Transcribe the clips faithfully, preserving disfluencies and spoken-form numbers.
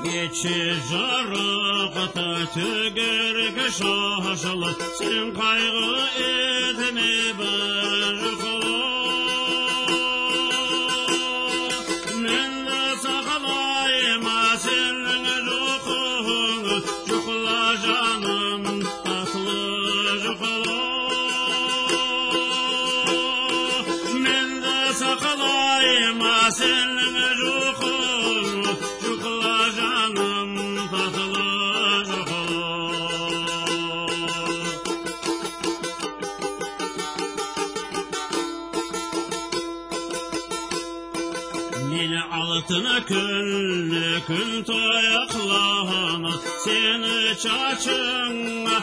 Geçi жарықта төгерге шашылы, сен қайғы етіне бір жұқылы. Менді сақалайма сенің жұқылы, жұқыла жаным татлы жұқылы. Менді сақалайма сенің жұқылы, жұқыла жаным татлы жұқылы. Мені алтыны күлі күн тояқлағаны, сені чачыңа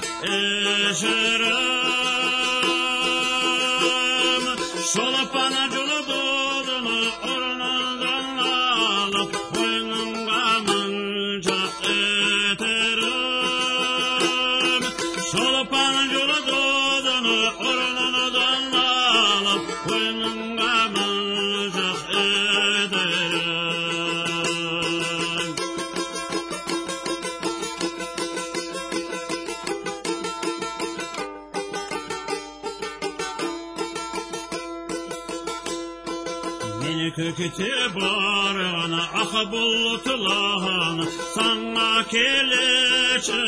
ішірім. Шолпаны жұлдызыны орнынан алып, қойныңға мұншақ етерім. Шолпаны жұлдызыны орнынан алып, қойныңға мұншақ етерім. Meni köküte barana aq bulutlarına sana keleçe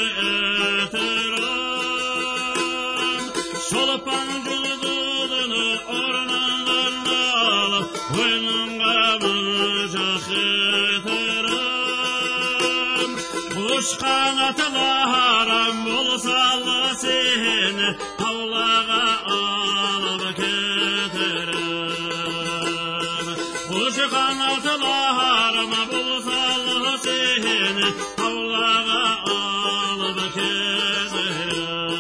eterim. Şolpan жұлдызыны орнынан алып, қойныңға мұншақ етерім. Құш қанаттыларым болсалы сені таулаға алып кетерім. Құш қанаттыларым болсалы сені таулаға алып кетерім.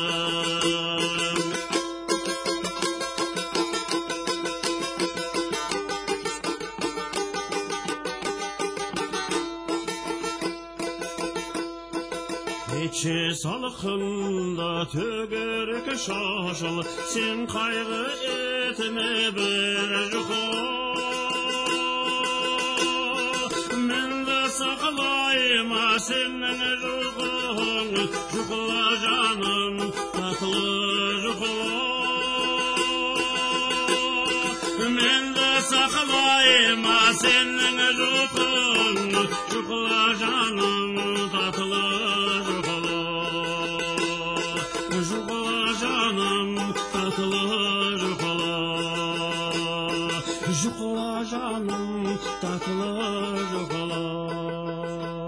Keçi salқында төгерге шашылы, сен қайғы етіне бір жұқылы. Менді сақалайма сенің жұқылың, жұқыла жаным татлы жұқылы. Менді сақалайма сенің жұқылың, жұқыла жаным татлы жұқылы. Жұқыла жаным татлы жұқылы. Жұқыла жаным татлы жұқылы.